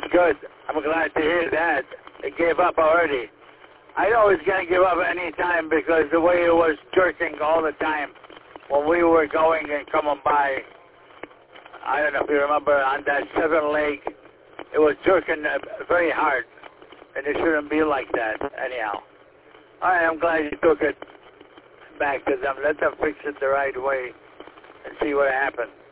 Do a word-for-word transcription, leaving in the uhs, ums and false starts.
Good. I'm glad to hear that. It gave up already. I know it's going to give up any time because the way it was jerking all the time when we were going and coming by, I don't know if you remember, on that seven leg, it was jerking very hard, and it shouldn't be like that anyhow. All right, I'm glad you took it back to them. Let them fix it the right way and see what happened.